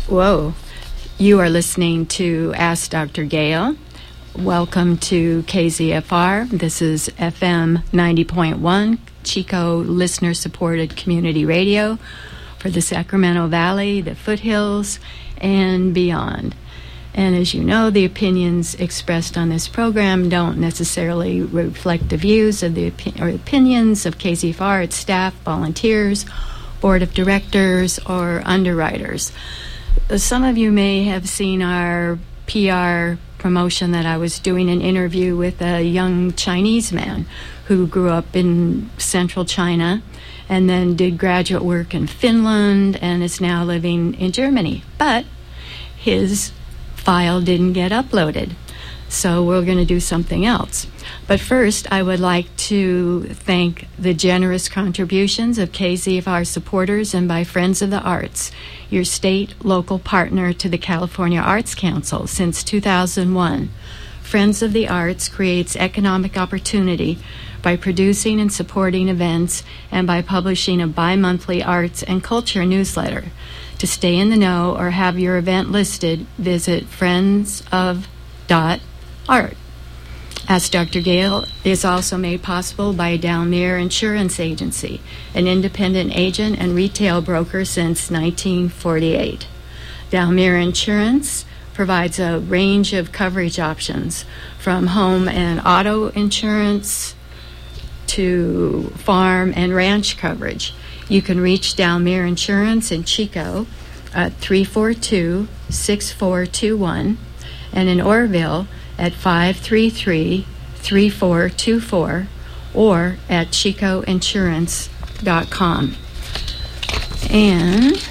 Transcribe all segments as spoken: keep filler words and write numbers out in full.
Whoa. You are listening to Ask Doctor Gail. Welcome to K Z F R. This is F M ninety point one, Chico listener-supported community radio for the Sacramento Valley, the foothills, and beyond. And as you know, the opinions expressed on this program don't necessarily reflect the views of the opi- or opinions of K Z F R, its staff, volunteers, board of directors, or underwriters. Some of you may have seen our P R promotion that I was doing an interview with a young Chinese man who grew up in central China and then did graduate work in Finland and is now living in Germany. But his file didn't get uploaded, so we're going to do something else. But first, I would like to thank the generous contributions of K Z F R supporters and by Friends of the Arts, your state local partner to the California Arts Council since two thousand one. Friends of the Arts creates economic opportunity by producing and supporting events and by publishing a bi-monthly arts and culture newsletter. To stay in the know or have your event listed, visit friends of dot art. Ask Doctor Gail is also made possible by Dalmere Insurance Agency, an independent agent and retail broker since nineteen forty-eight. Dalmere Insurance provides a range of coverage options, from home and auto insurance to farm and ranch coverage. You can reach Dalmere Insurance in Chico at three four two, six four two one and in Orville at five three three, three four two four or at chico insurance dot com. And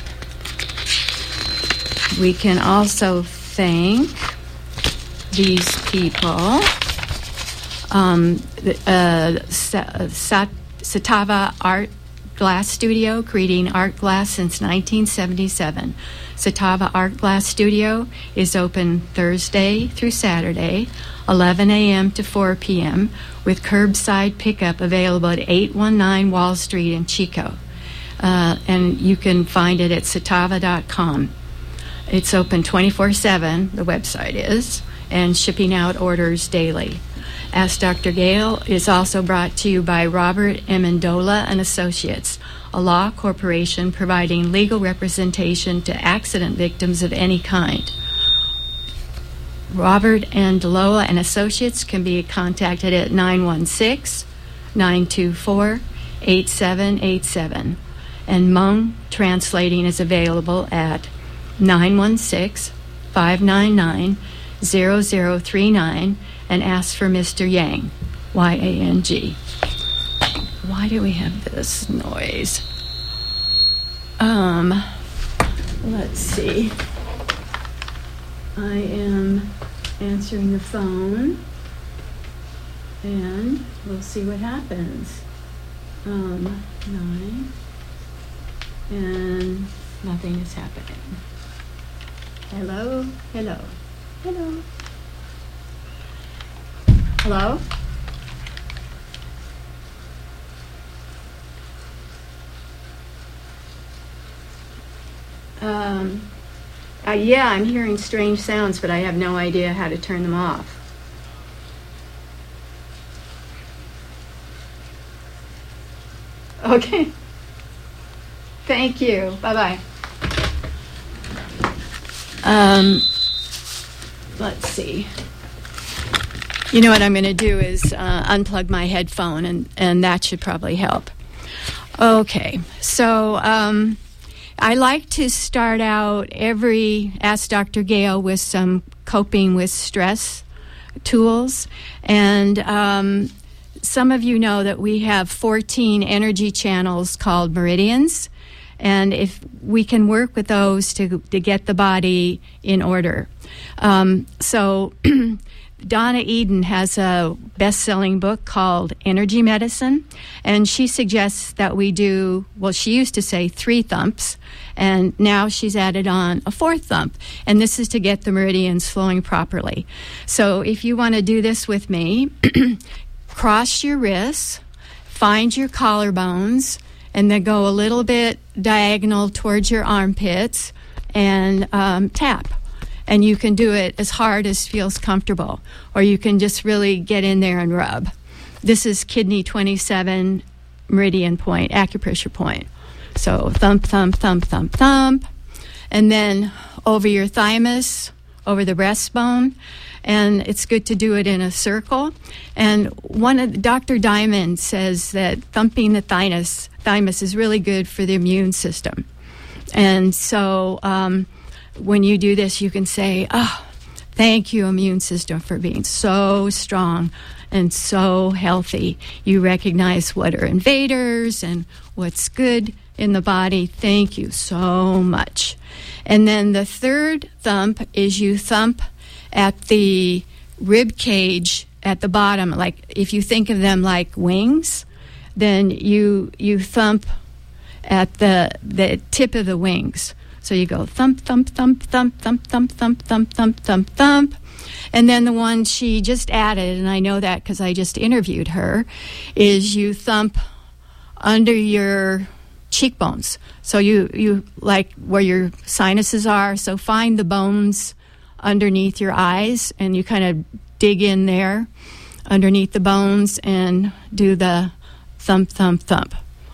we can also thank these people. Um, uh, Sat- Satava Art Glass Studio, creating art glass since nineteen seventy-seven. Satava Art Glass Studio is open Thursday through Saturday, eleven a.m. to four p.m., with curbside pickup available at eight one nine Wall Street in Chico. Uh, and you can find it at satava dot com. It's open twenty-four seven, the website is, and shipping out orders daily. Ask Doctor Gail is also brought to you by Robert Amendola and Associates, a law corporation providing legal representation to accident victims of any kind. Robert Amendola and Associates can be contacted at nine one six, nine two four, eight seven eight seven. And Hmong translating is available at nine one six, five nine nine, zero zero three nine and ask for Mister Yang, Y A N G. Why do we have this noise? Um, let's see. I am answering the phone, and we'll see what happens. Um, nine, and nothing is happening. Hello, hello, hello. Hello? Um, uh, yeah, I'm hearing strange sounds, but I have no idea how to turn them off. Okay. Thank you. Bye-bye. Um, let's see. You know what I'm going to do is uh, unplug my headphone, and, and that should probably help. Okay, so um, I like to start out every Ask Doctor Gail with some coping with stress tools. And um, some of you know that we have fourteen energy channels called meridians. And if we can work with those to, to get the body in order. Um, so... Donna Eden has a best-selling book called Energy Medicine, and she suggests that we do, well, she used to say three thumps, and now she's added on a fourth thump, and this is to get the meridians flowing properly. So if you want to do this with me, cross your wrists, find your collarbones, and then go a little bit diagonal towards your armpits, and um, tap. And you can do it as hard as feels comfortable, or you can just really get in there and rub. This is kidney twenty-seven meridian point, acupressure point. So thump, thump, thump, thump, thump. And then over your thymus, over the breastbone. And it's good to do it in a circle. And one of Doctor Diamond says that thumping the thymus, thymus is really good for the immune system. And so um, when you do this, you can say, oh, thank you, immune system, for being so strong and so healthy. You recognize what are invaders and what's good in the body. Thank you so much. And then the third thump is you thump at the rib cage at the bottom. Like if you think of them like wings, then you you thump at the the tip of the wings. So you go thump, thump, thump, thump, thump, thump, thump, thump, thump, thump, thump. And then the one she just added, and I know that because I just interviewed her, is you thump under your cheekbones. So you, you like where your sinuses are. So find the bones underneath your eyes, and you kind of dig in there underneath the bones and do the thump, thump, thump.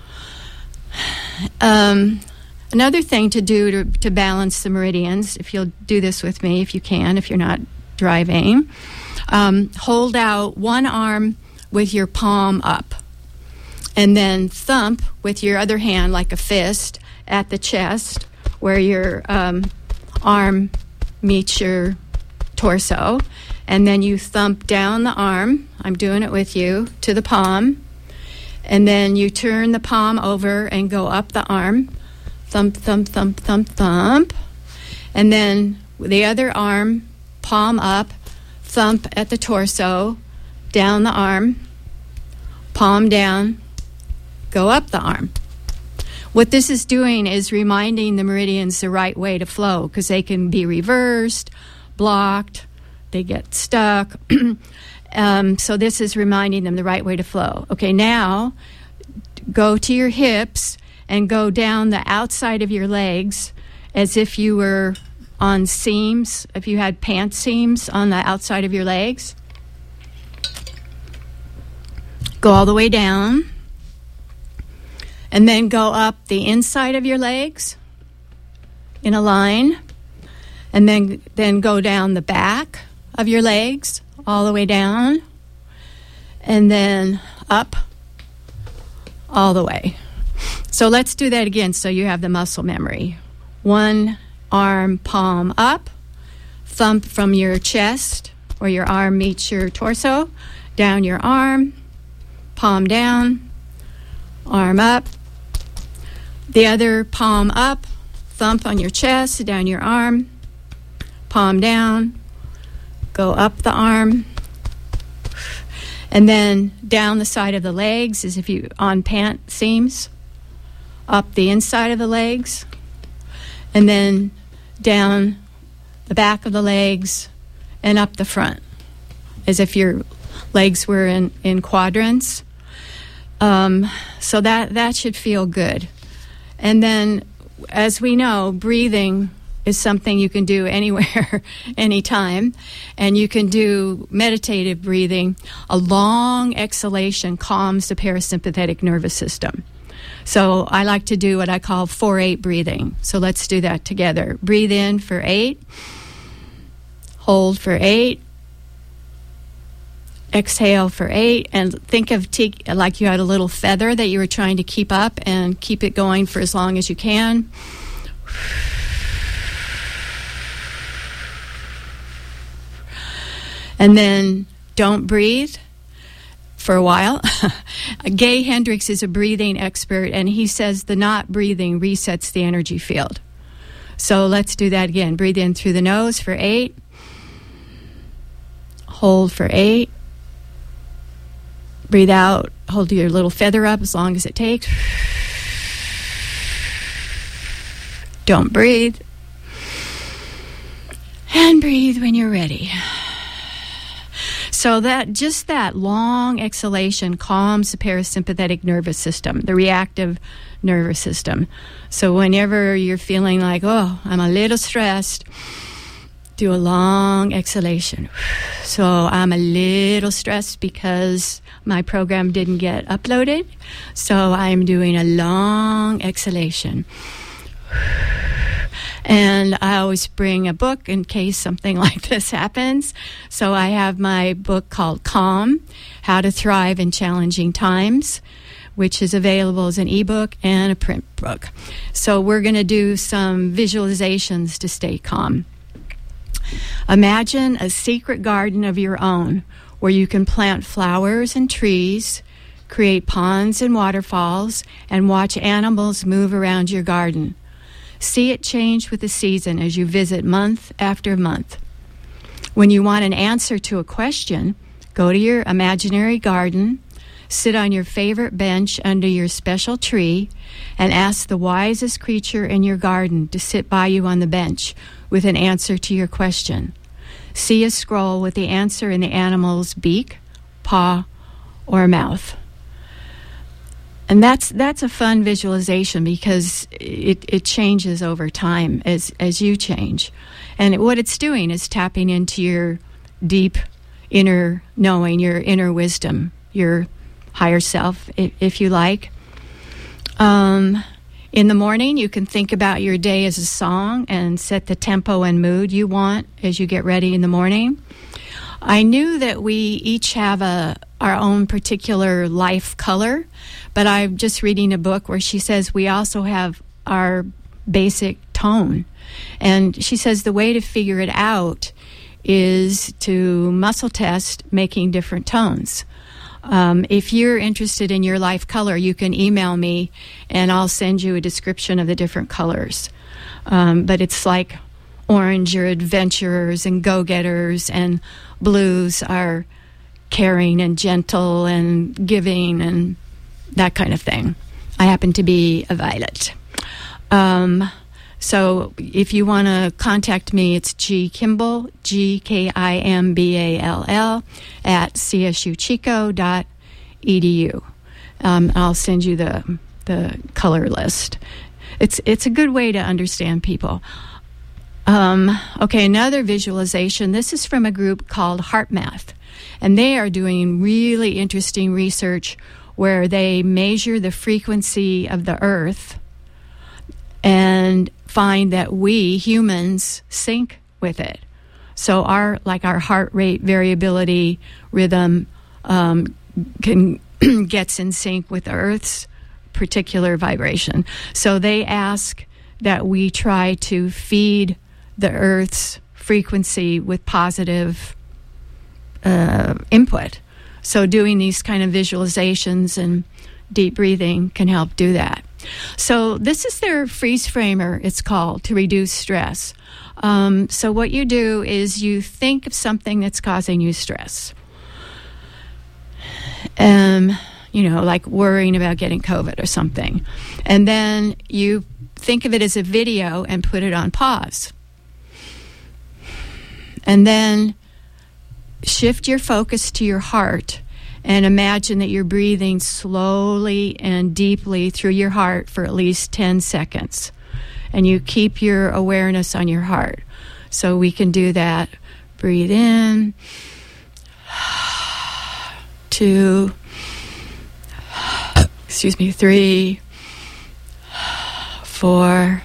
Um, another thing to do to, to balance the meridians, if you'll do this with me, if you can, if you're not driving, um, hold out one arm with your palm up, and then thump with your other hand like a fist at the chest where your um, arm meets your torso, and then you thump down the arm, I'm doing it with you, to the palm, and then you turn the palm over and go up the arm, thump, thump, thump, thump, thump, and then the other arm, palm up, thump at the torso, down the arm, palm down, go up the arm. What this is doing is reminding the meridians the right way to flow, because they can be reversed, blocked, they get stuck. um, so this is reminding them the right way to flow. Okay, now go to your hips and go down the outside of your legs as if you were on seams, if you had pant seams on the outside of your legs. Go all the way down. And then go up the inside of your legs in a line. And then, then go down the back of your legs all the way down. And then up all the way. So let's do that again so you have the muscle memory. One arm, palm up. Thump from your chest where your arm meets your torso. Down your arm. Palm down. Arm up. The other palm up, thump on your chest, down your arm, palm down, go up the arm, and then down the side of the legs as if you on pant seams, up the inside of the legs, and then down the back of the legs and up the front as if your legs were in, in quadrants. Um, so that, that should feel good. And then, as we know, breathing is something you can do anywhere, anytime. And you can do meditative breathing. A long exhalation calms the parasympathetic nervous system. So I like to do what I call four eight breathing. So let's do that together. Breathe in for eight. Hold for eight. Exhale for eight, and think of t- like you had a little feather that you were trying to keep up, and keep it going for as long as you can. And then don't breathe for a while. Gay Hendricks is a breathing expert, and he says the not breathing resets the energy field. So let's do that again. Breathe in through the nose for eight. Hold for eight. Breathe out, hold your little feather up as long as it takes. Don't breathe. And breathe when you're ready. So that just that long exhalation calms the parasympathetic nervous system, the reactive nervous system. So whenever you're feeling like, oh, I'm a little stressed, do a long exhalation. So I'm a little stressed because my program didn't get uploaded. So I'm doing a long exhalation. And I always bring a book in case something like this happens. So I have my book called Calm, How to Thrive in Challenging Times, which is available as an ebook and a print book. So we're going to do some visualizations to stay calm. Imagine a secret garden of your own where you can plant flowers and trees, create ponds and waterfalls, and watch animals move around your garden. See it change with the season as you visit month after month. When you want an answer to a question, go to your imaginary garden, sit on your favorite bench under your special tree, and ask the wisest creature in your garden to sit by you on the bench with an answer to your question. See a scroll with the answer in the animal's beak, paw, or mouth. And that's that's a fun visualization because it, it changes over time as, as you change. And what it's doing is tapping into your deep inner knowing, your inner wisdom, your higher self, if, if you like. Um, in the morning, you can think about your day as a song and set the tempo and mood you want as you get ready in the morning. I knew that we each have a our own particular life color, but I'm just reading a book where she says we also have our basic tone. And she says the way to figure it out is to muscle test making different tones. Um, if you're interested in your life color, you can email me and I'll send you a description of the different colors. Um, but it's like orange are adventurers and go-getters, and blues are caring and gentle and giving and that kind of thing. I happen to be a violet. Um, so if you want to contact me, it's G Kimball, G K I M B A L L, at c s u chico dot e d u. Um, I'll send you the the color list. It's it's a good way to understand people. Um, okay, another visualization. This is from a group called HeartMath, and they are doing really interesting research where they measure the frequency of the earth and find that we humans sync with it. So our like our heart rate variability rhythm um, can gets in sync with the earth's particular vibration. So they ask that we try to feed the earth's frequency with positive uh, input. So doing these kind of visualizations and deep breathing can help do that. So this is their freeze framer, it's called, to reduce stress. Um, so what you do is you think of something that's causing you stress. Um, you know, like worrying about getting COVID or something. And then you think of it as a video and put it on pause. And then shift your focus to your heart and imagine that you're breathing slowly and deeply through your heart for at least ten seconds. And you keep your awareness on your heart. So we can do that. Breathe in, two, excuse me, three, four,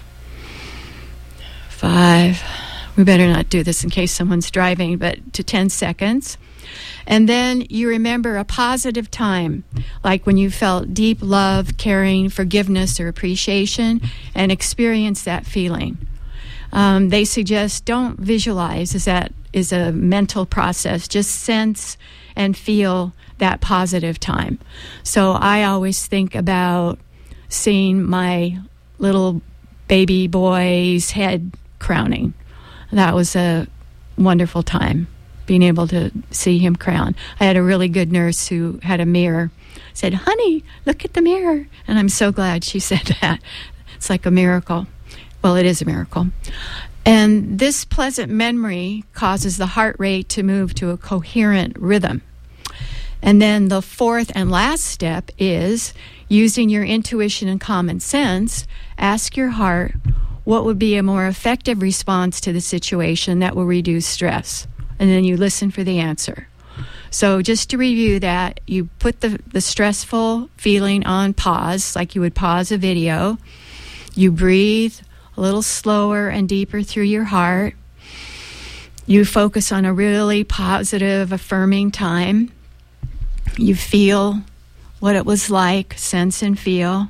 five. We better not do this in case someone's driving, but to ten seconds. And then you remember a positive time, like when you felt deep love, caring, forgiveness, or appreciation, and experience that feeling. Um, they suggest don't visualize, as that is a mental process. Just sense and feel that positive time. So I always think about seeing my little baby boy's head crowning. That was a wonderful time, being able to see him crown. I had a really good nurse who had a mirror, said, "Honey, look at the mirror." And I'm so glad she said that. It's like a miracle. Well, it is a miracle. And this pleasant memory causes the heart rate to move to a coherent rhythm. And then the fourth and last step is, using your intuition and common sense, ask your heart what would be a more effective response to the situation that will reduce stress. And then you listen for the answer. So just to review that, you put the, the stressful feeling on pause, like you would pause a video. You breathe a little slower and deeper through your heart. You focus on a really positive, affirming time. You feel what it was like, sense and feel.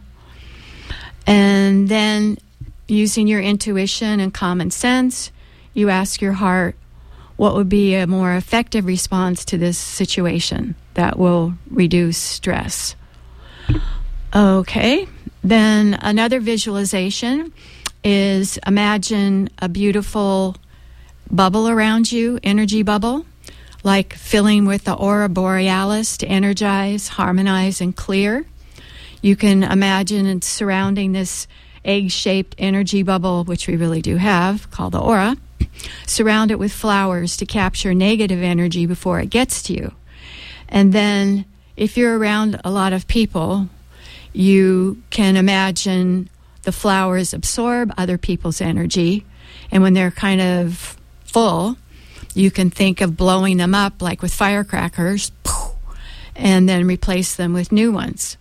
And then, using your intuition and common sense, you ask your heart what would be a more effective response to this situation that will reduce stress. Okay, then another visualization is, imagine a beautiful bubble around you, energy bubble, like filling with the aura borealis to energize, harmonize, and clear. You can imagine it surrounding this egg-shaped energy bubble, which we really do have, called the aura. Surround it with flowers to capture negative energy before it gets to you. And then, if you're around a lot of people, you can imagine the flowers absorb other people's energy, and when they're kind of full, you can think of blowing them up like with firecrackers, and then replace them with new ones.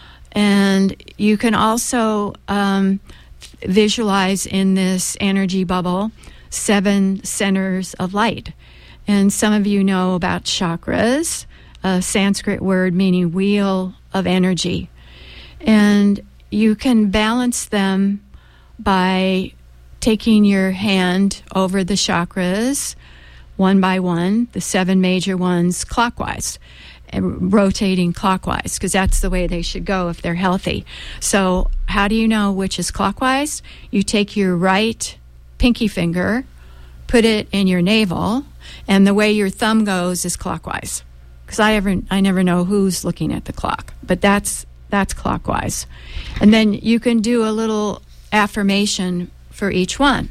And you can also um, visualize in this energy bubble seven centers of light. And some of you know about chakras, a Sanskrit word meaning wheel of energy. And you can balance them by taking your hand over the chakras one by one, the seven major ones clockwise, and rotating clockwise, because that's the way they should go if they're healthy. So how do you know which is clockwise? You take your right pinky finger, put it in your navel, and the way your thumb goes is clockwise. Because I ever, I never know who's looking at the clock, but that's that's clockwise. And then you can do a little affirmation for each one.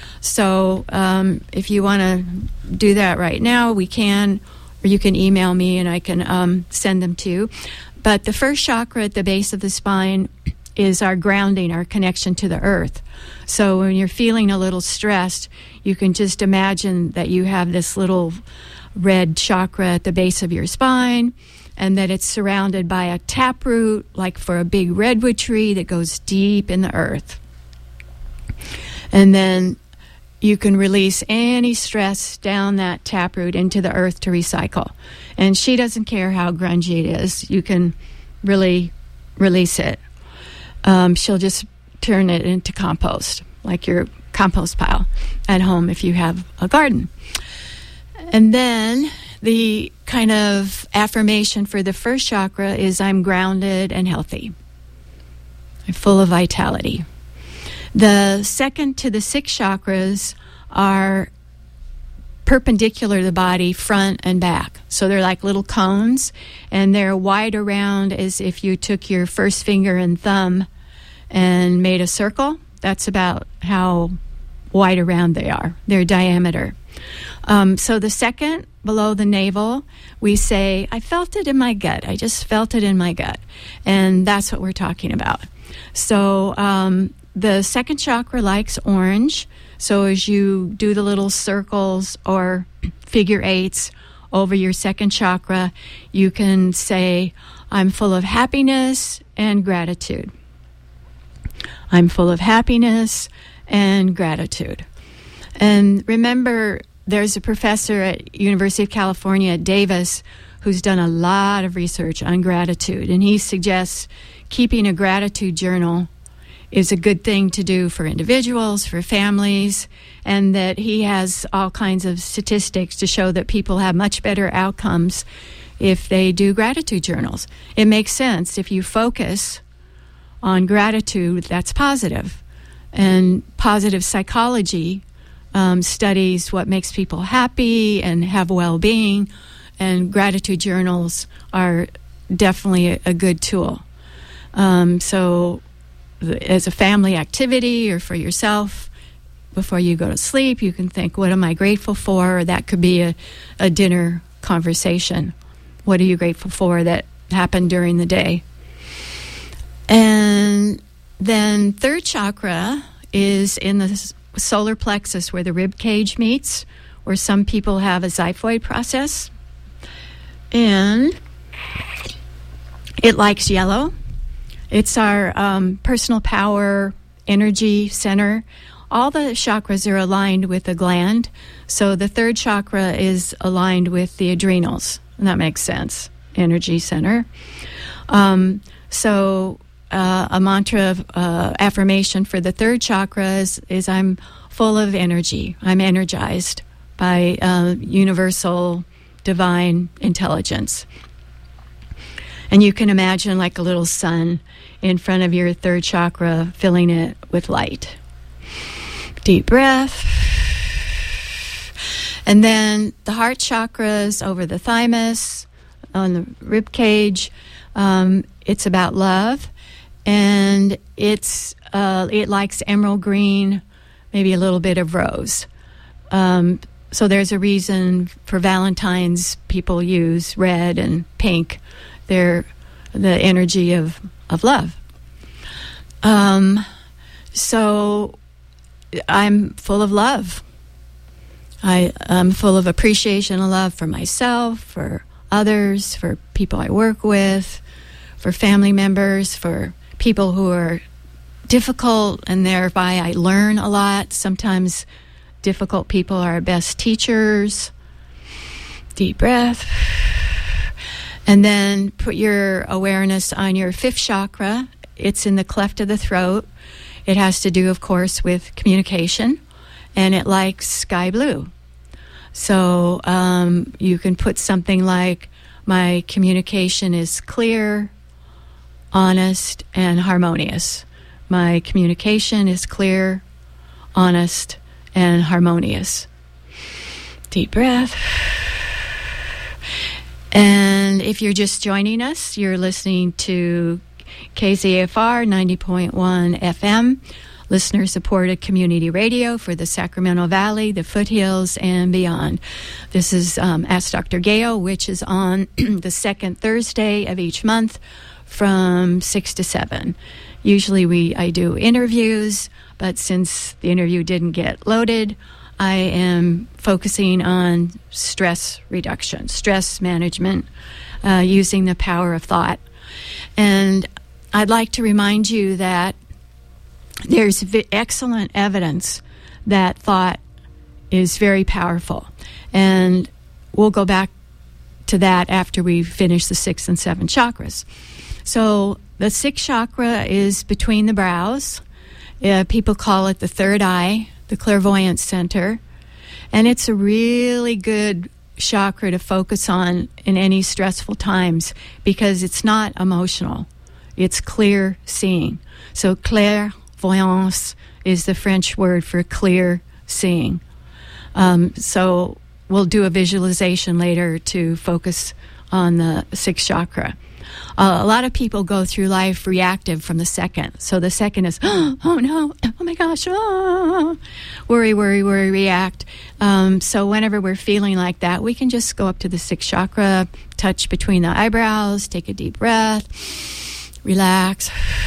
So um, if you want to do that right now, we can, or you can email me and I can um, send them to you. But the first chakra at the base of the spine is our grounding, our connection to the earth. So when you're feeling a little stressed, you can just imagine that you have this little red chakra at the base of your spine, and that it's surrounded by a taproot, like for a big redwood tree that goes deep in the earth. And then you can release any stress down that taproot into the earth to recycle. And she doesn't care how grungy it is. You can really release it. Um, she'll just turn it into compost, like your compost pile at home if you have a garden. And then the kind of affirmation for the first chakra is, I'm grounded and healthy. I'm full of vitality. The second to the six chakras are perpendicular to the body, front and back. So they're like little cones, and they're wide around as if you took your first finger and thumb and made a circle. That's about how wide around they are, their diameter. Um, so the second, below the navel, we say, I felt it in my gut. I just felt it in my gut. And that's what we're talking about. So um, the second chakra likes orange. So as you do the little circles or figure eights over your second chakra, you can say, I'm full of happiness and gratitude. I'm full of happiness and gratitude. And remember, there's a professor at University of California at Davis who's done a lot of research on gratitude, and he suggests keeping a gratitude journal is a good thing to do for individuals, for families, and that he has all kinds of statistics to show that people have much better outcomes if they do gratitude journals. It makes sense. If you focus on gratitude, that's positive. And positive psychology um, studies what makes people happy and have well-being, and gratitude journals are definitely a, a good tool. Um, so as a family activity or for yourself, before you go to sleep, you can think, what am I grateful for? Or that could be a, a dinner conversation what are you grateful for that happened during the day? And then third chakra is in the solar plexus where the rib cage meets, where some people have a xiphoid process. And it likes yellow. It's our um, personal power, energy center. All the chakras are aligned with the gland. So the third chakra is aligned with the adrenals. And that makes sense. Energy center. Um, so uh, a mantra of uh, affirmation for the third chakra is, is I'm full of energy. I'm energized by uh, universal divine intelligence. And you can imagine like a little sun in front of your third chakra, filling it with light. Deep breath. And then the heart chakra is over the thymus, on the rib cage. Um, it's about love. And it's uh, it likes emerald green, maybe a little bit of rose. Um, so there's a reason for Valentine's people use red and pink. They're the energy of, of love. Um, so I'm full of love. I, I'm full of appreciation and love for myself, for others, for people I work with, for family members, for people who are difficult, and thereby I learn a lot. Sometimes difficult people are our best teachers. Deep breath. And then put your awareness on your fifth chakra. It's in the cleft of the throat. It has to do, of course, with communication, and it likes sky blue. So um, you can put something like, my communication is clear, honest, and harmonious. My communication is clear, honest, and harmonious. Deep breath. And if you're just joining us, you're listening to K Z A F R ninety point one F M, listener-supported community radio for the Sacramento Valley, the foothills, and beyond. This is um, Ask Doctor Gail, which is on the second Thursday of each month from six to seven. Usually we I do interviews, but since the interview didn't get loaded, I am focusing on stress reduction, stress management, uh, using the power of thought. And I'd like to remind you that there's v- excellent evidence that thought is very powerful. And we'll go back to that after we finish the sixth and seventh chakras. So the sixth chakra is between the brows. Uh, people call it the third eye, the clairvoyant center. And it's a really good chakra to focus on in any stressful times because it's not emotional. It's clear seeing. So clairvoyance is the French word for clear seeing. Um, so we'll do a visualization later to focus on the sixth chakra. Uh, a lot of people go through life reactive from the second. So the second is, oh no, oh my gosh, oh, worry, worry, worry, react. Um, so whenever we're feeling like that, we can just go up to the sixth chakra, touch between the eyebrows, take a deep breath, relax.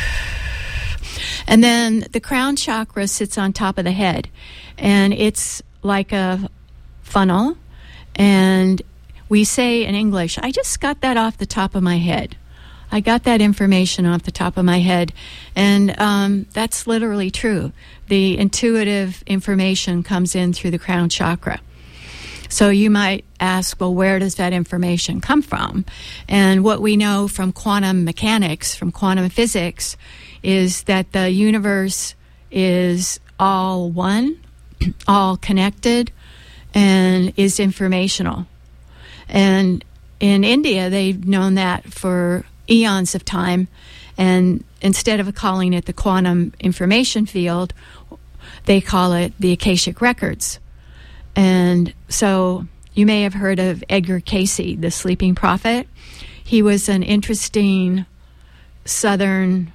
And then the crown chakra sits on top of the head, and it's like a funnel. And we say in English, I just got that off the top of my head. I got that information off the top of my head. And um, that's literally true. The intuitive information comes in through the crown chakra. So you might ask, well, where does that information come from? And what we know from quantum mechanics, from quantum physics, is that the universe is all one, all connected, and is informational. And in India, they've known that for eons of time. And instead of calling it the quantum information field, they call it the Akashic Records. And so you may have heard of Edgar Cayce, the sleeping prophet. He was an interesting Southern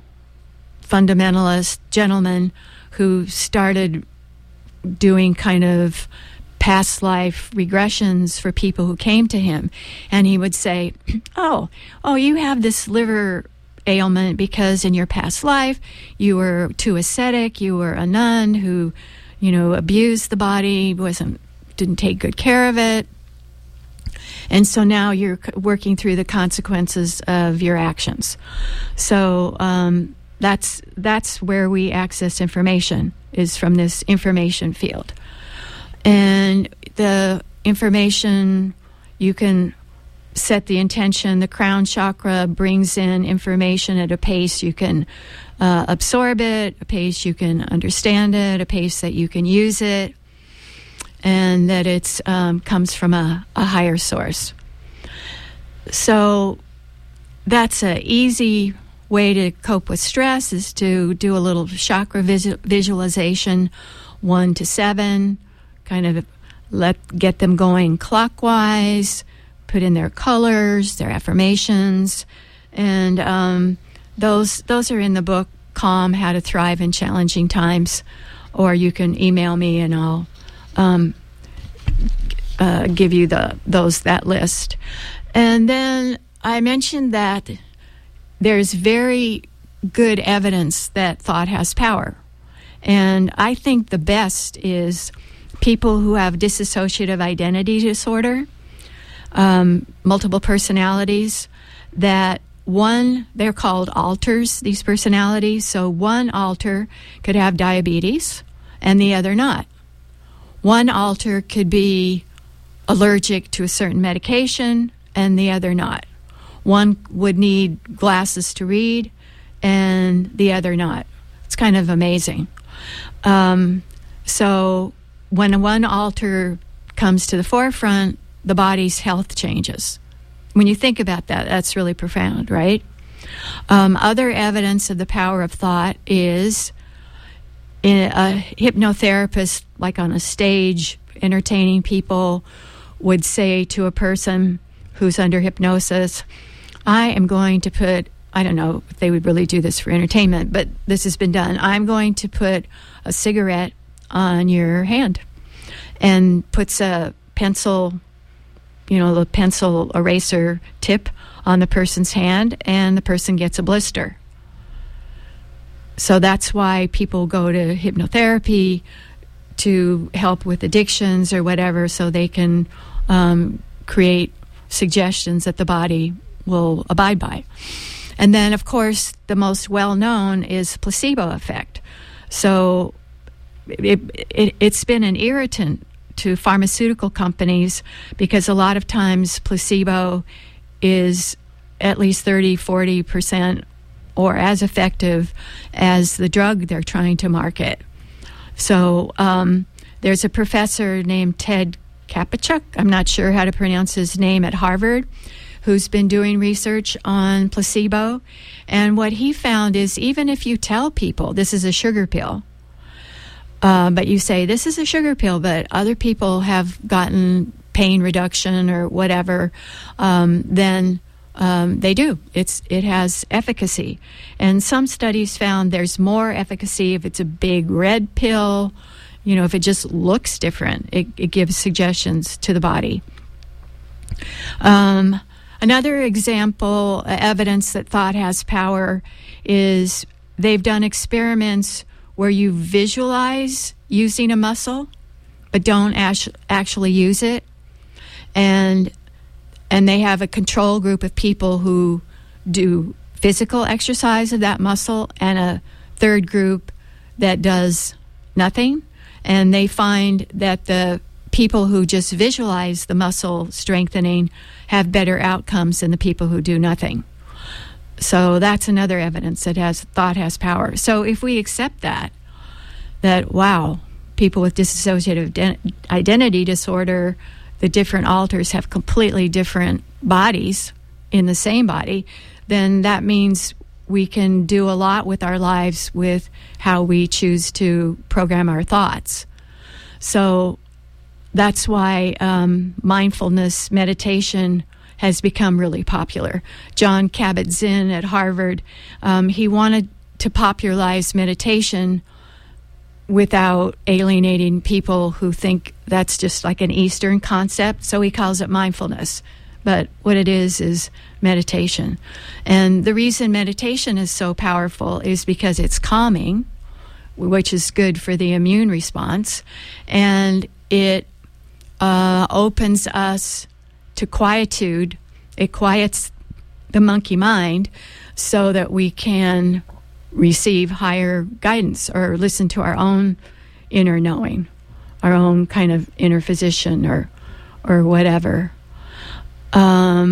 fundamentalist gentleman who started doing kind of past life regressions for people who came to him, and he would say, oh, oh, you have this liver ailment because in your past life you were too ascetic, you were a nun who, you know, abused the body, wasn't didn't take good care of it, and so now you're working through the consequences of your actions. So um, that's that's where we access information, is from this information field. And the information, you can set the intention. The crown chakra brings in information at a pace you can uh, absorb it, a pace you can understand it, a pace that you can use it, and that it um, comes from a, a higher source. So that's an easy way to cope with stress, is to do a little chakra visual, visualization, one to seven, kind of let get them going clockwise, put in their colors, their affirmations, and um, those those are in the book Calm: How to Thrive in Challenging Times, or you can email me and I'll um, uh, give you the those that list. And then I mentioned that there's very good evidence that thought has power, and I think the best is people who have dissociative identity disorder, um, multiple personalities, that one, they're called alters, these personalities. So one alter could have diabetes and the other not. One alter could be allergic to a certain medication and the other not. One would need glasses to read and the other not. It's kind of amazing. Um, so when one alter comes to the forefront, the body's health changes. When you think about that, that's really profound, right? Um, other evidence of the power of thought is in a hypnotherapist, like on a stage, entertaining people, would say to a person who's under hypnosis, I am going to put, I don't know if they would really do this for entertainment, but this has been done. I'm going to put a cigarette on your hand, and puts a pencil, you know, the pencil eraser tip on the person's hand, and the person gets a blister. So that's why people go to hypnotherapy, to help with addictions or whatever, so they can um, create suggestions that the body will abide by. And then, of course, the most well-known is placebo effect. So it, it, it's been an irritant to pharmaceutical companies, because a lot of times placebo is at least thirty, forty percent or as effective as the drug they're trying to market. So um, there's a professor named Ted Kapachuk, I'm not sure how to pronounce his name, at Harvard, who's been doing research on placebo. And what he found is, even if you tell people this is a sugar pill, Uh, but you say, this is a sugar pill, but other people have gotten pain reduction or whatever, um, then um, they do. It's It has efficacy. And some studies found there's more efficacy if it's a big red pill. You know, if it just looks different, it, it gives suggestions to the body. Um, another example, uh, evidence that thought has power, is they've done experiments where you visualize using a muscle, but don't act- actually use it. And and they have a control group of people who do physical exercise of that muscle, and a third group that does nothing. And they find that the people who just visualize the muscle strengthening have better outcomes than the people who do nothing. So that's another evidence that has thought has power. So if we accept that, that, wow, people with dissociative de- identity disorder, the different alters have completely different bodies in the same body, then that means we can do a lot with our lives with how we choose to program our thoughts. So that's why um, mindfulness meditation has become really popular. John Kabat-Zinn at Harvard, um, he wanted to popularize meditation without alienating people who think that's just like an Eastern concept. So he calls it mindfulness. But what it is is meditation. And the reason meditation is so powerful is because it's calming, which is good for the immune response. And it uh, opens us to quietude. It quiets the monkey mind so that we can receive higher guidance or listen to our own inner knowing, our own kind of inner physician or or whatever. Um,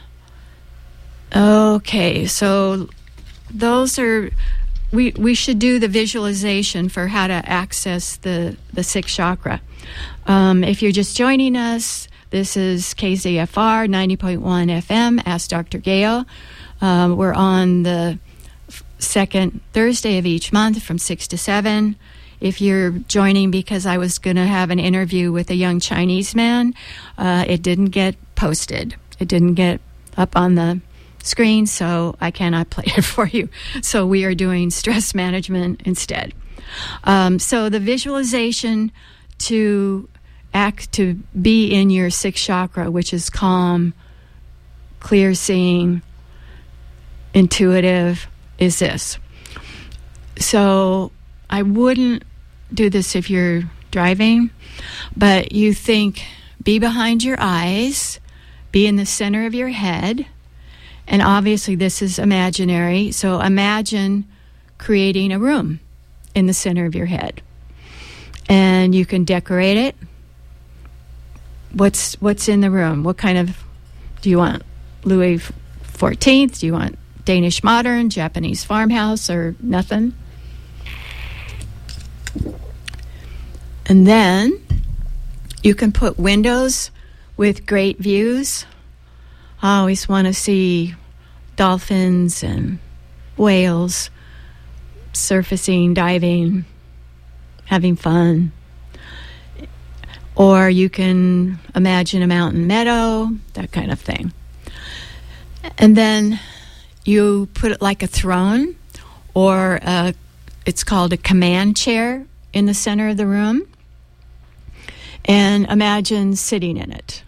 okay, so those are, we we should do the visualization for how to access the, the sixth chakra. Um, if you're just joining us, this is K Z F R ninety point one F M, Ask Doctor Gail. Um, we're on the second Thursday of each month from six to seven. If you're joining because I was going to have an interview with a young Chinese man, uh, it didn't get posted. It didn't get up on the screen, so I cannot play it for you. So we are doing stress management instead. Um, so the visualization to act, to be in your sixth chakra, which is calm, clear seeing, intuitive, is this. So I wouldn't do this if you're driving, but you think, be behind your eyes, be in the center of your head, and obviously this is imaginary, so imagine creating a room in the center of your head. And you can decorate it. What's what's in the room? What kind of, do you want Louis fourteenth? Do you want Danish modern, Japanese farmhouse, or nothing? And then you can put windows with great views. I always want to see dolphins and whales surfacing, diving, having fun. Or you can imagine a mountain meadow, that kind of thing. And then you put it like a throne, or a, it's called a command chair in the center of the room. And imagine sitting in it.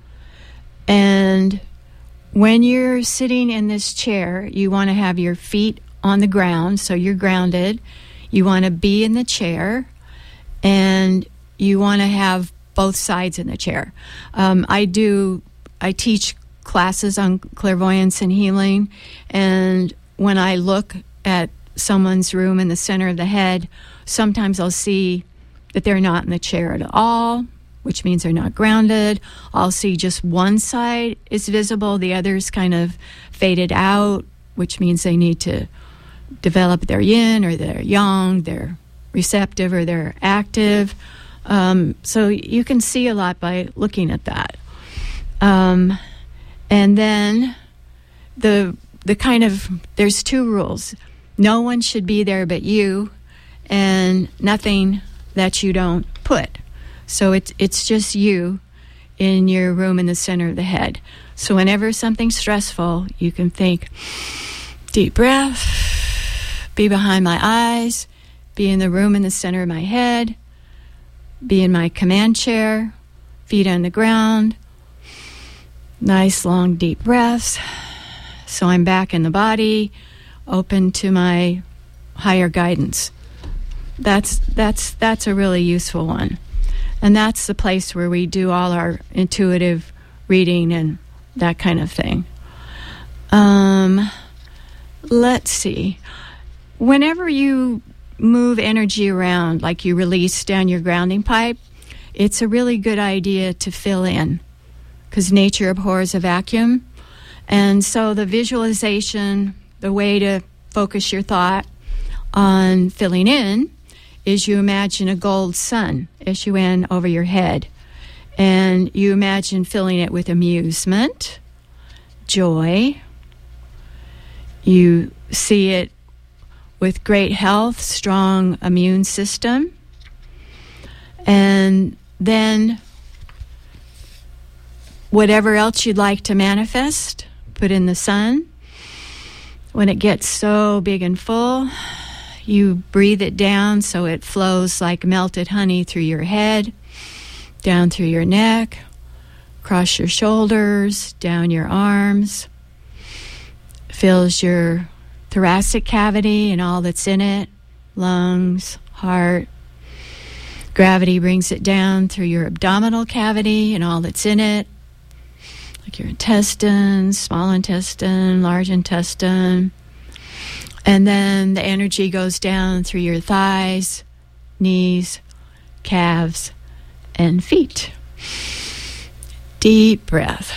And when you're sitting in this chair, you want to have your feet on the ground, so you're grounded. You want to be in the chair, and you want to have both sides in the chair. Um, I do, I teach classes on clairvoyance and healing, and when I look at someone's room in the center of the head, sometimes I'll see that they're not in the chair at all, which means they're not grounded. I'll see just one side is visible, the other's kind of faded out, which means they need to develop their yin or their yang, they're receptive or they're active. Um, so you can see a lot by looking at that. Um, and then the the kind of, there's two rules. No one should be there but you, and nothing that you don't put. So it's it's just you in your room in the center of the head. So whenever something's stressful, you can think, deep breath, be behind my eyes, be in the room in the center of my head, be in my command chair, feet on the ground, nice long deep breaths. So I'm back in the body, open to my higher guidance. That's that's that's a really useful one. And that's the place where we do all our intuitive reading and that kind of thing. Um, let's see. Whenever you move energy around, like you release down your grounding pipe, it's a really good idea to fill in, because nature abhors a vacuum. And so the visualization, the way to focus your thought on filling in, is you imagine a gold sun, S U N, over your head. And you imagine filling it with amusement, joy. You see it with great health, strong immune system. And then whatever else you'd like to manifest, put in the sun. When it gets so big and full, you breathe it down so it flows like melted honey through your head, down through your neck, across your shoulders, down your arms. Fills your thoracic cavity and all that's in it, lungs, heart. Gravity brings it down through your abdominal cavity and all that's in it, like your intestines, small intestine, large intestine. And then the energy goes down through your thighs, knees, calves, and feet. Deep breath.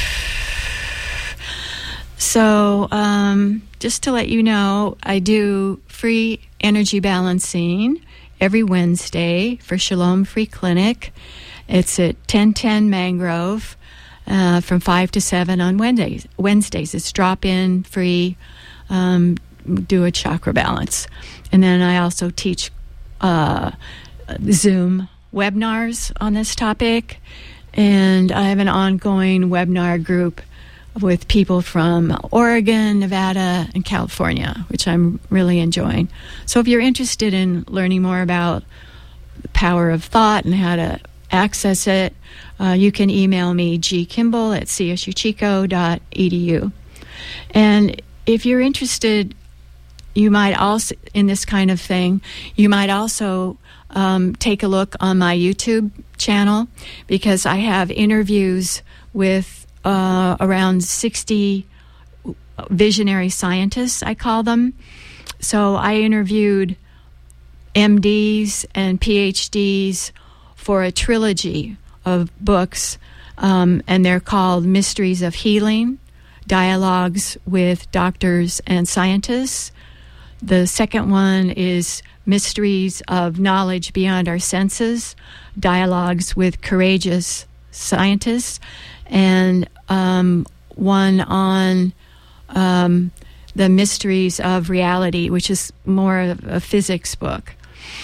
So um, just to let you know, I do free energy balancing every Wednesday for Shalom Free Clinic. It's at ten ten Mangrove uh, from five to seven on Wednesdays. Wednesdays. It's drop-in, free, um, do a chakra balance. And then I also teach uh, Zoom webinars on this topic. And I have an ongoing webinar group with people from Oregon, Nevada, and California, which I'm really enjoying. So if you're interested in learning more about the power of thought and how to access it, uh, you can email me, gkimball at c s u chico dot e d u. And if you're interested, you might also, in this kind of thing, you might also um, take a look on my YouTube channel, because I have interviews with Uh, around sixty visionary scientists, I call them. So I interviewed M Ds and P H Ds for a trilogy of books, um, and they're called Mysteries of Healing, Dialogues with Doctors and Scientists. The second one is Mysteries of Knowledge Beyond Our Senses, Dialogues with Courageous Scientists, and um, one on um, the mysteries of reality, which is more of a physics book.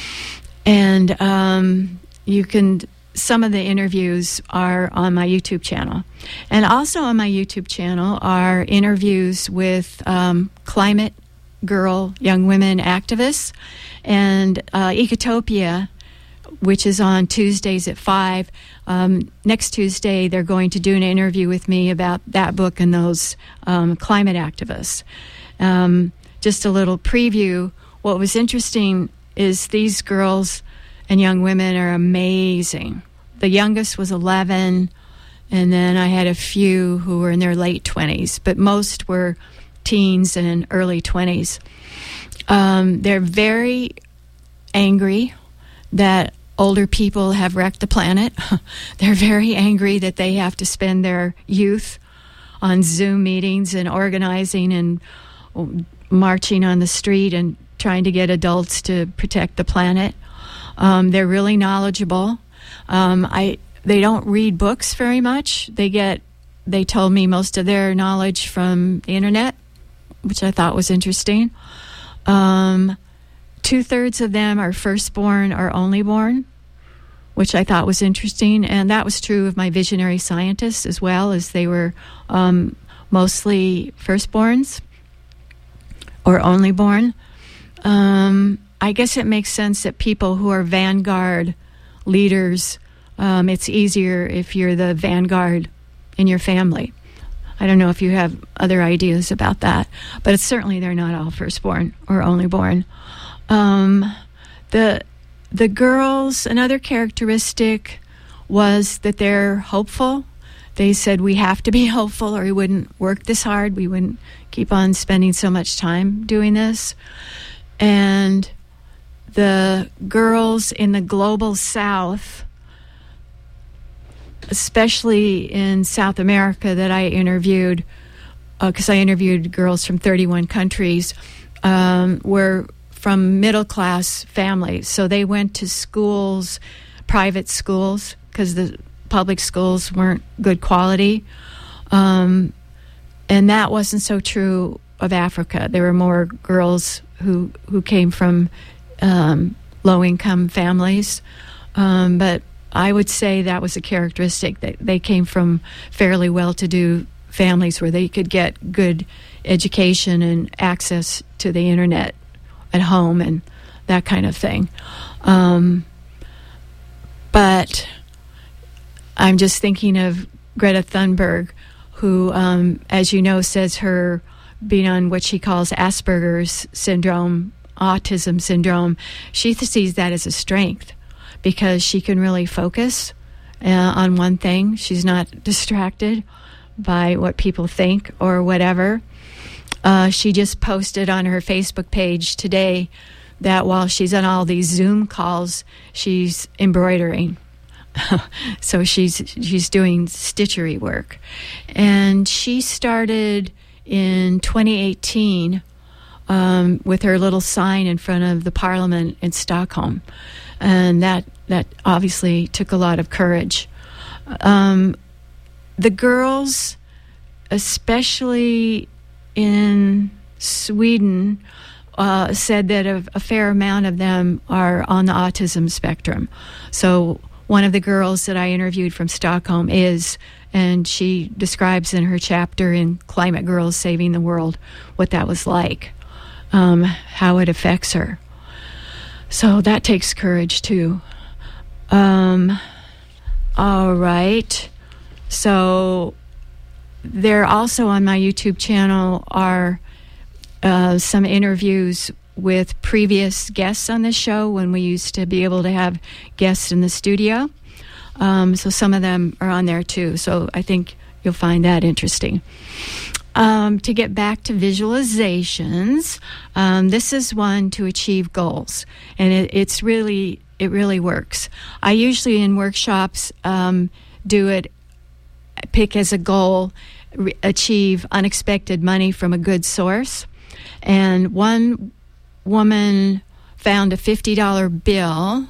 And um, you can, some of the interviews are on my YouTube channel. And also on my YouTube channel are interviews with um, climate girl, young women activists, and uh, Ecotopia, which is on Tuesdays at five. Um, next Tuesday, they're going to do an interview with me about that book and those um, climate activists. Um, just a little preview. What was interesting is these girls and young women are amazing. The youngest was eleven, and then I had a few who were in their late twenties, but most were teens and early twenties. Um, they're very angry that older people have wrecked the planet. They're very angry that they have to spend their youth on Zoom meetings and organizing and marching on the street and trying to get adults to protect the planet. Um, they're really knowledgeable. Um, I they don't read books very much. They get they told me most of their knowledge from the internet, which I thought was interesting. Um, Two-thirds of them are firstborn or only-born, which I thought was interesting. And that was true of my visionary scientists as well, as they were um, mostly firstborns or only-born. Um, I guess it makes sense that people who are vanguard leaders, um, it's easier if you're the vanguard in your family. I don't know if you have other ideas about that, but it's certainly they're not all firstborn or only-born. Um, the the girls, another characteristic was that they're hopeful. They said we have to be hopeful or we wouldn't work this hard. We wouldn't keep on spending so much time doing this. And the girls in the global south, especially in South America that I interviewed, because uh, I interviewed girls from thirty-one countries, um, were from middle-class families. So they went to schools, private schools, because the public schools weren't good quality. Um, and that wasn't so true of Africa. There were more girls who, who came from um, low-income families. Um, but I would say that was a characteristic, that they came from fairly well-to-do families where they could get good education and access to the internet at home and that kind of thing. Um, but I'm just thinking of Greta Thunberg, who, um, as you know, says her being on what she calls Asperger's syndrome, autism syndrome, she sees that as a strength because she can really focus uh, on one thing. She's not distracted by what people think or whatever. Uh, she just posted on her Facebook page today that while she's on all these Zoom calls, she's embroidering. So she's she's doing stitchery work. And she started in twenty eighteen um, with her little sign in front of the Parliament in Stockholm. And that, that obviously took a lot of courage. Um, the girls, especially in Sweden, uh, said that a, a fair amount of them are on the autism spectrum. So one of the girls that I interviewed from Stockholm is, and she describes in her chapter in Climate Girls Saving the World what that was like, um, how it affects her. So that takes courage too. Um, all right. So there also on my YouTube channel are uh, some interviews with previous guests on the show when we used to be able to have guests in the studio. Um, so some of them are on there too. So I think you'll find that interesting. Um, to get back to visualizations, um, this is one to achieve goals, and it, it's really it really works. I usually in workshops um, do it, pick as a goal, re- achieve unexpected money from a good source, and one woman found a fifty dollar bill.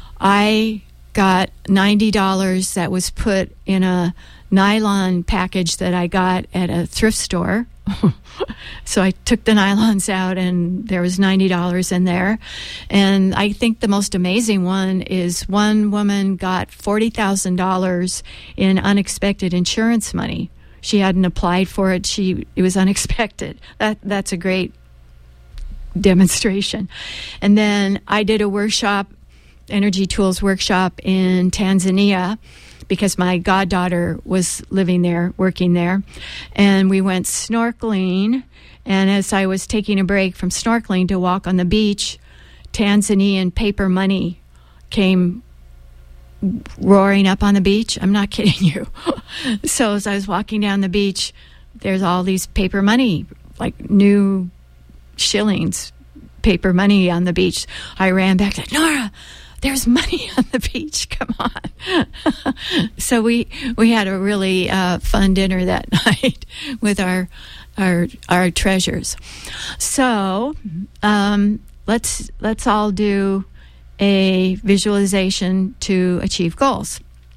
I got ninety dollars that was put in a nylon package that I got at a thrift store. So I took the nylons out and there was ninety dollars in there. And I think the most amazing one is one woman got forty thousand dollars in unexpected insurance money. She hadn't applied for it. She it was unexpected. That that's a great demonstration. And then I did a workshop, Energy Tools workshop in Tanzania, because my goddaughter was living there, working there. And we went snorkeling. And as I was taking a break from snorkeling to walk on the beach, Tanzanian paper money came roaring up on the beach. I'm not kidding you. So as I was walking down the beach, there's all these paper money, like new shillings, paper money on the beach. I ran back to Nora, there's money on the beach. Come on. So we we had a really uh, fun dinner that night with our our our treasures. So um, let's let's all do a visualization to achieve goals.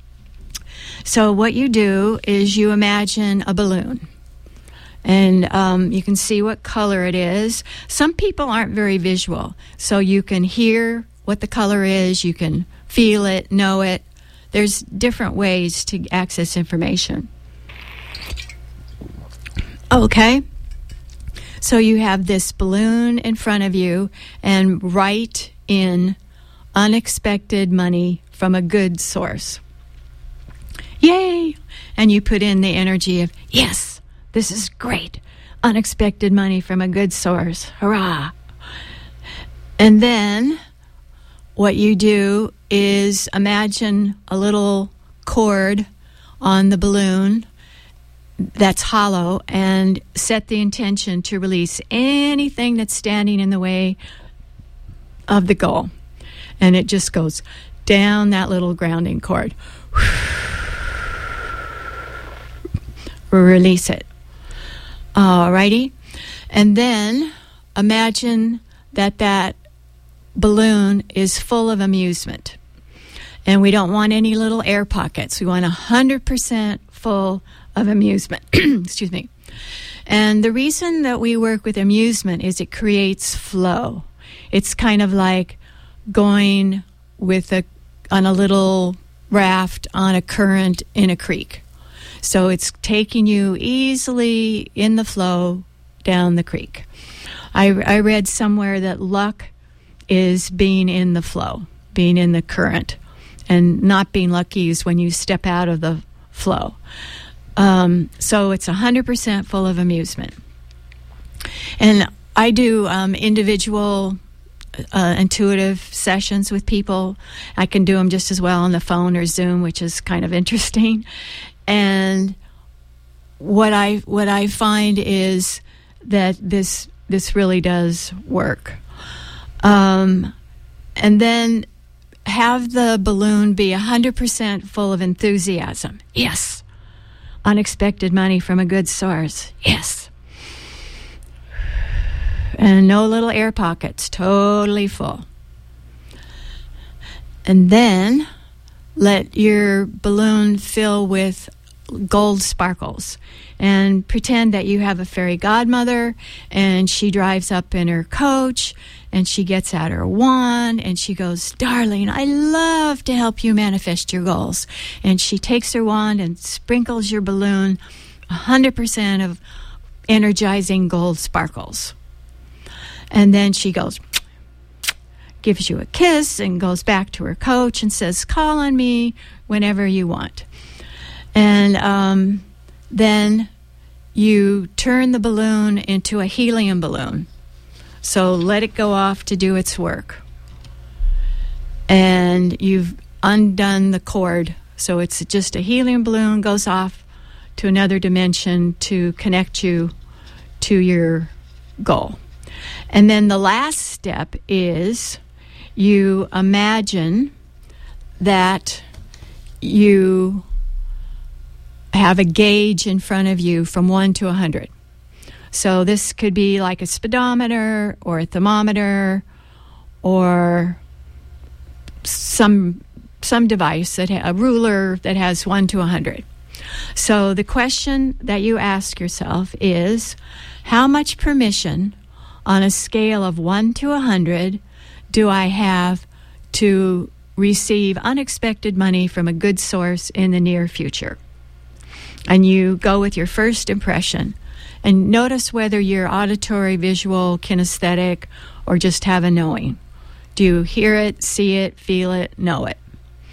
So what you do is you imagine a balloon. And um, you can see what color it is. Some people aren't very visual, so you can hear what the color is, you can feel it, know it. There's different ways to access information. Okay, so you have this balloon in front of you, and write in unexpected money from a good source. Yay! And you put in the energy of, yes, this is great. Unexpected money from a good source. Hurrah! And then what you do is imagine a little cord on the balloon that's hollow and set the intention to release anything that's standing in the way of the goal. And it just goes down that little grounding cord. Release it. Alrighty. And then imagine that that balloon is full of amusement. And we don't want any little air pockets. We want one hundred percent full of amusement. Excuse me. And the reason that we work with amusement is it creates flow. It's kind of like going with a on a little raft on a current in a creek. So it's taking you easily in the flow down the creek. I, I read somewhere that luck is being in the flow, being in the current, and not being lucky is when you step out of the flow. Um, so it's one hundred percent full of amusement. And I do um, individual uh, intuitive sessions with people. I can do them just as well on the phone or Zoom, which is kind of interesting. And what I what I find is that this this really does work. Um, and then have the balloon be one hundred percent full of enthusiasm. Yes. Unexpected money from a good source. Yes. And no little air pockets, totally full. And then let your balloon fill with gold sparkles, and pretend that you have a fairy godmother, and she drives up in her coach, and she gets out her wand, and she goes, "Darling, I love to help you manifest your goals." And she takes her wand and sprinkles your balloon one hundred percent of energizing gold sparkles. And then she goes, gives you a kiss, and goes back to her coach and says, "Call on me whenever you want." And um, then you turn the balloon into a helium balloon. So let it go off to do its work. And you've undone the cord. So it's just a helium balloon, goes off to another dimension to connect you to your goal. And then the last step is you imagine that you have a gauge in front of you from one to one hundred. So this could be like a speedometer or a thermometer or some some device, that ha- a ruler that has one to one hundred. So the question that you ask yourself is, how much permission on a scale of one to one hundred do I have to receive unexpected money from a good source in the near future? And you go with your first impression. And notice whether you're auditory, visual, kinesthetic, or just have a knowing. Do you hear it, see it, feel it, know it?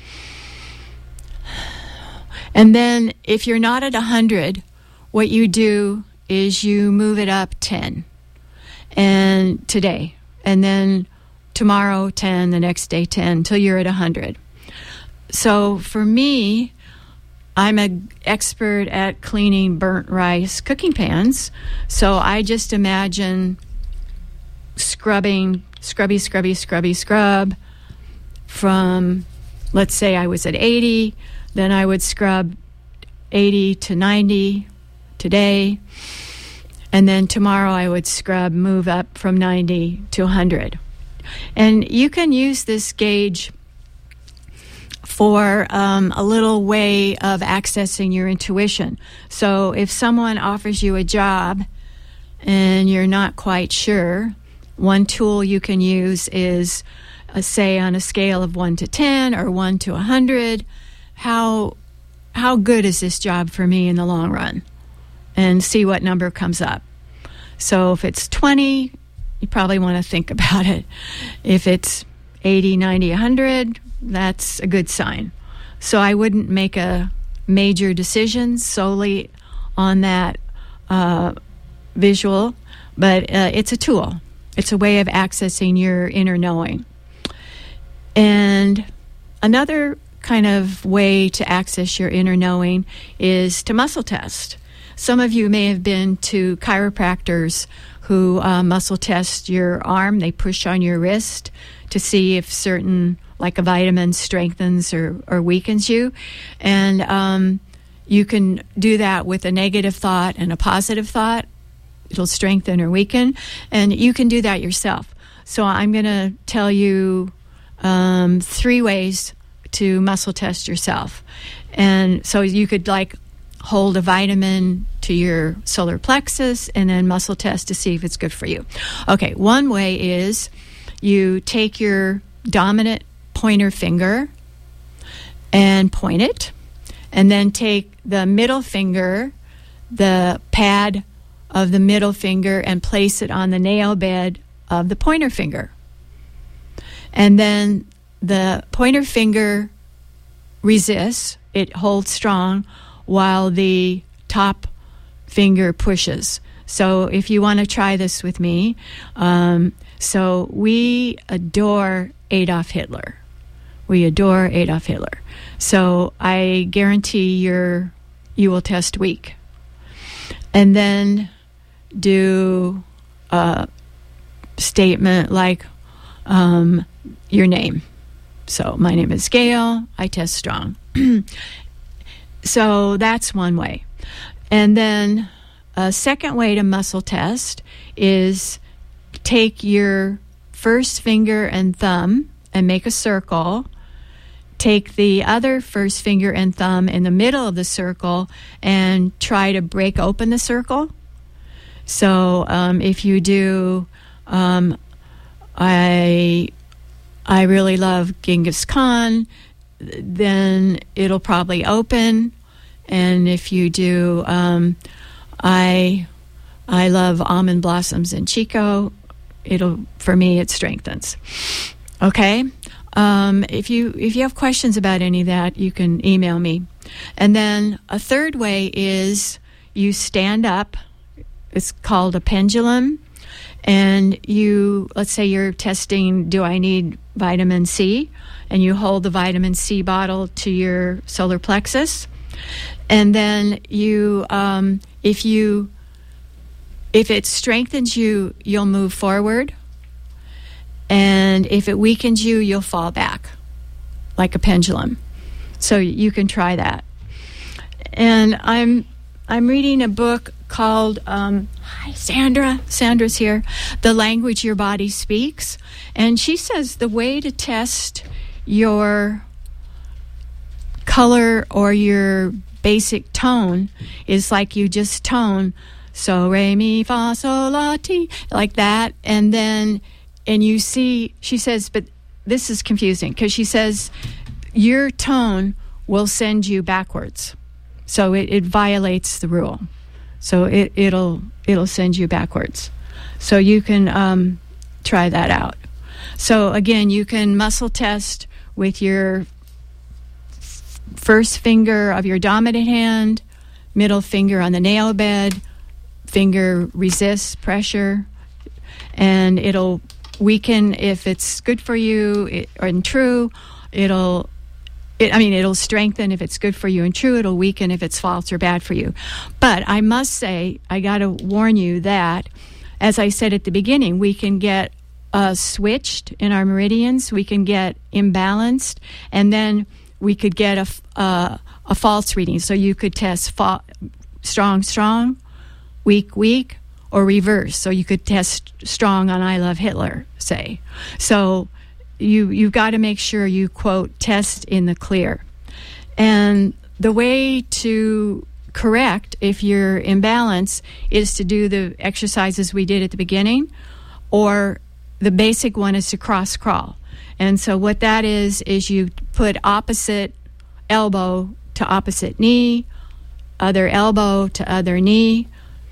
And then if you're not at one hundred, what you do is you move it up ten. And today. And then tomorrow ten, the next day ten, until you're at one hundred. So for me, I'm an expert at cleaning burnt rice cooking pans. So I just imagine scrubbing, scrubby, scrubby, scrubby, scrub from, let's say I was at eighty, then I would scrub eighty to ninety today, and then tomorrow I would scrub, move up from ninety to one hundred. And you can use this gauge for um, a little way of accessing your intuition. So if someone offers you a job and you're not quite sure, one tool you can use is, uh, say, on a scale of one to ten or one to one hundred, how how good is this job for me in the long run? And see what number comes up. So if it's twenty, you probably want to think about it. If it's eighty, ninety, one hundred, that's a good sign. So I wouldn't make a major decision solely on that uh, visual, but uh, it's a tool. It's a way of accessing your inner knowing. And another kind of way to access your inner knowing is to muscle test. Some of you may have been to chiropractors who uh, muscle test your arm. They push on your wrist to see if certain, like a vitamin, strengthens or, or weakens you. And um, you can do that with a negative thought and a positive thought. It'll strengthen or weaken. And you can do that yourself. So I'm going to tell you um, three ways to muscle test yourself. And so you could like hold a vitamin to your solar plexus and then muscle test to see if it's good for you. Okay, one way is you take your dominant pointer finger and point it, and then take the middle finger, the pad of the middle finger and place it on the nail bed of the pointer finger. And then the pointer finger resists, it holds strong, while the top finger pushes. So if you want to try this with me, um, so we adore Adolf Hitler. We adore Adolf Hitler. So I guarantee you're, you will test weak. And then do a statement like um, your name. So my name is Gail. I test strong. So that's one way. And then a second way to muscle test is take your first finger and thumb and make a circle. Take the other first finger and thumb in the middle of the circle and try to break open the circle. So um, if you do, um, I I really love Genghis Khan, then it'll probably open. And if you do, um, I I love almond blossoms in Chico, it'll, for me, it strengthens. Okay. Um, if you if you have questions about any of that, you can email me. And then a third way is you stand up. It's called a pendulum. And you, let's say you're testing, do I need vitamin C? And you hold the vitamin C bottle to your solar plexus. And then you, um, if you, if it strengthens you, you'll move forward. And if it weakens you, you'll fall back like a pendulum. So you can try that. And I'm I'm reading a book called, um, hi, Sandra. Sandra's here. The Language Your Body Speaks. And she says the way to test your color or your basic tone is like you just tone, so, re, mi, fa, sol, la, ti, like that. And then, and you see, she says, but this is confusing because she says your tone will send you backwards. So it, it violates the rule. So it, it'll it'll send you backwards. So you can um, try that out. So again, you can muscle test with your f- first finger of your dominant hand, middle finger on the nail bed, finger resists pressure, and it'll weaken if it's good for you it, and true. It'll It, I mean, it'll strengthen if it's good for you and true. It'll weaken if it's false or bad for you. But I must say, I got to warn you that, as I said at the beginning, we can get uh, switched in our meridians. We can get imbalanced. And then we could get a, uh, a false reading. So you could test fa- strong, strong, weak, weak, or reverse. So you could test strong on I Love Hitler, say. So You, you've got to make sure you, quote, test in the clear. And the way to correct if you're in balance is to do the exercises we did at the beginning, or the basic one is to cross crawl. And so what that is, is you put opposite elbow to opposite knee, other elbow to other knee.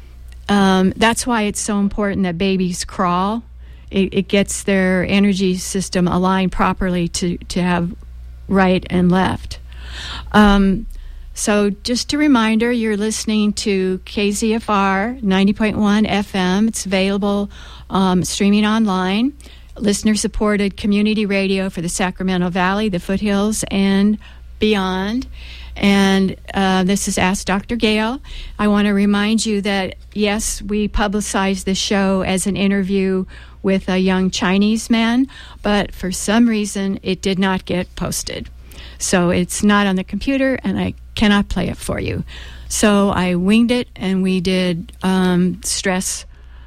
Um, that's why it's so important that babies crawl. It, it gets their energy system aligned properly to, to have right and left. Um, so just a reminder, you're listening to K Z F R ninety point one F M. It's available um, streaming online. Listener-supported community radio for the Sacramento Valley, the foothills, and beyond. And uh, this is Ask Doctor Gail. I want to remind you that, yes, we publicized this show as an interview with a young Chinese man, but for some reason it did not get posted. So it's not on the computer, and I cannot play it for you. So I winged it, and we did um, stress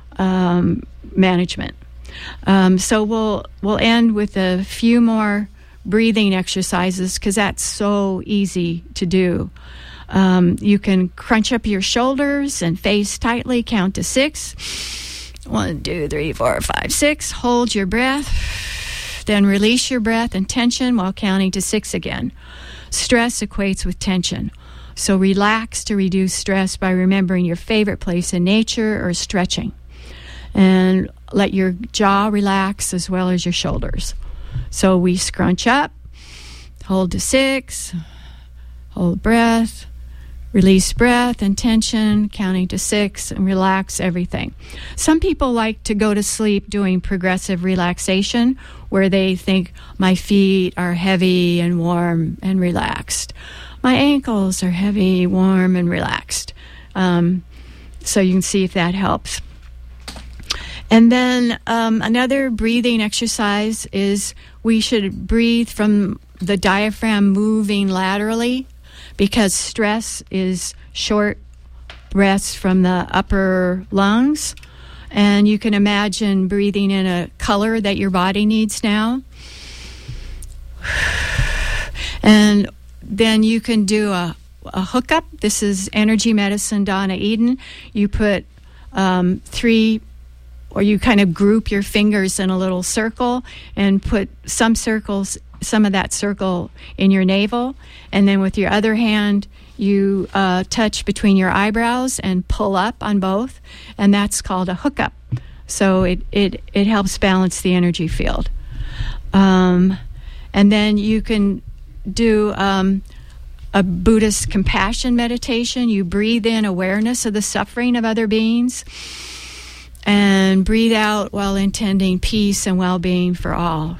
um, management. Um, so we'll we'll end with a few more breathing exercises because that's so easy to do. Um, you can crunch up your shoulders and face tightly, count to six. One, two, three, four, five, six. Hold your breath. Then release your breath and tension while counting to six again. Stress equates with tension. So relax to reduce stress by remembering your favorite place in nature or stretching. And let your jaw relax as well as your shoulders. So we scrunch up, hold to six, hold breath, release breath and tension, counting to six, and relax everything. Some people like to go to sleep doing progressive relaxation, where they think, my feet are heavy and warm and relaxed. My ankles are heavy, warm, and relaxed. Um, so you can see if that helps. And then um, another breathing exercise is we should breathe from the diaphragm moving laterally, because stress is short breaths from the upper lungs. And you can imagine breathing in a color that your body needs now. And then you can do a, a hookup. This is Energy Medicine, Donna Eden. You put um, three, or you kind of group your fingers in a little circle and put some circles, some of that circle in your navel. And then with your other hand, you uh, touch between your eyebrows and pull up on both. And that's called a hookup. So it, it, it helps balance the energy field. Um, and then you can do um, a Buddhist compassion meditation. You breathe in awareness of the suffering of other beings, and breathe out while intending peace and well-being for all.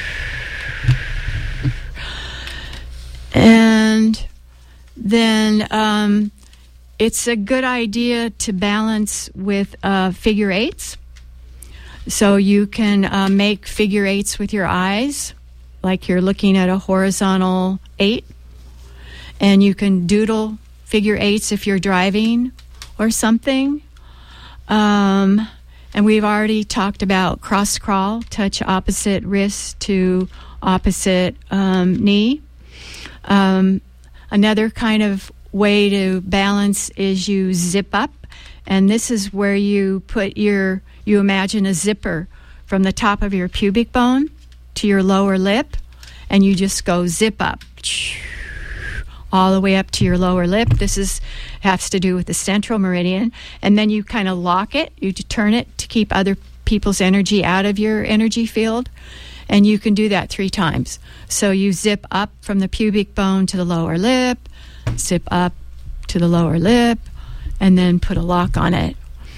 And then um, it's a good idea to balance with uh, figure eights. So you can uh, make figure eights with your eyes, like you're looking at a horizontal eight. And you can doodle figure eights if you're driving or something. Um, and we've already talked about cross crawl, touch opposite wrist to opposite um, knee. Um, another kind of way to balance is you zip up. And this is where you put your, you imagine a zipper from the top of your pubic bone to your lower lip, and you just go zip up all the way up to your lower lip. This is has to do with the central meridian. And then you kind of lock it, you turn it to keep other people's energy out of your energy field. And you can do that three times. So you zip up from the pubic bone to the lower lip, zip up to the lower lip, and then put a lock on it.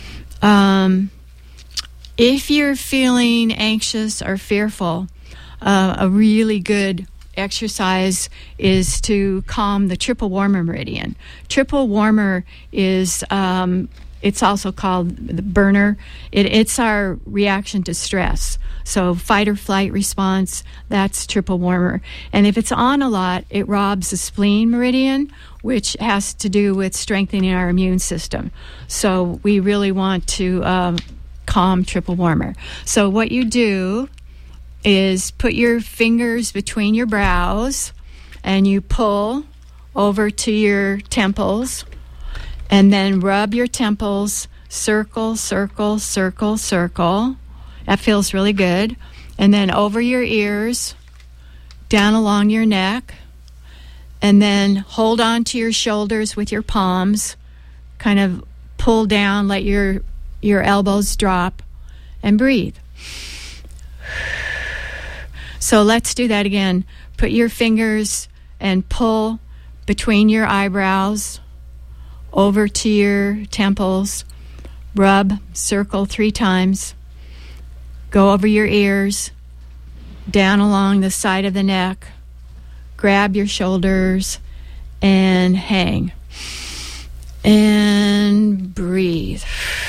Um, if you're feeling anxious or fearful, uh, a really good exercise is to calm the triple warmer meridian. Triple warmer is, um, it's also called the burner. It, it's our reaction to stress. So fight or flight response, that's triple warmer. And if it's on a lot, it robs the spleen meridian, which has to do with strengthening our immune system. So we really want to um, calm triple warmer. So what you do is put your fingers between your brows and you pull over to your temples, and then rub your temples, circle, circle, circle, circle. That feels really good. And then over your ears, down along your neck, and then hold on to your shoulders with your palms, kind of pull down, let your your elbows drop, and breathe. So let's do that again. Put your fingers and pull between your eyebrows, over to your temples, rub, circle three times, go over your ears, down along the side of the neck, grab your shoulders, and hang. And breathe.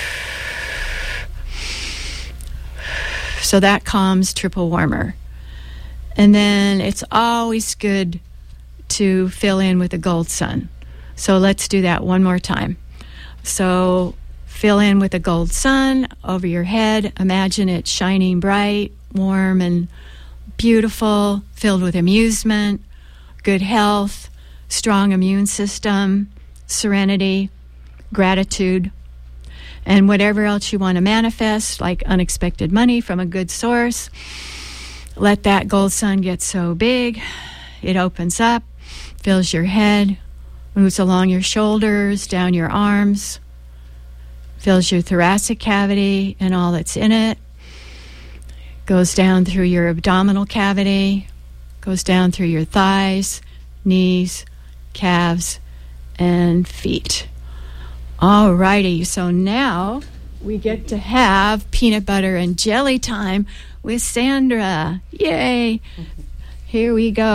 So that calms triple warmer. And then it's always good to fill in with a gold sun. So let's do that one more time. So fill in with a gold sun over your head. Imagine it shining bright, warm, and beautiful, filled with amusement, good health, strong immune system, serenity, gratitude, and whatever else you want to manifest, like unexpected money from a good source. Let that gold sun get so big, it opens up, fills your head, Moves along your shoulders, down your arms, fills your thoracic cavity and all that's in it, goes down through your abdominal cavity, goes down through your thighs, knees, calves, and feet. All righty, so now we get to have peanut butter and jelly time with Sandra. Yay! Here we go.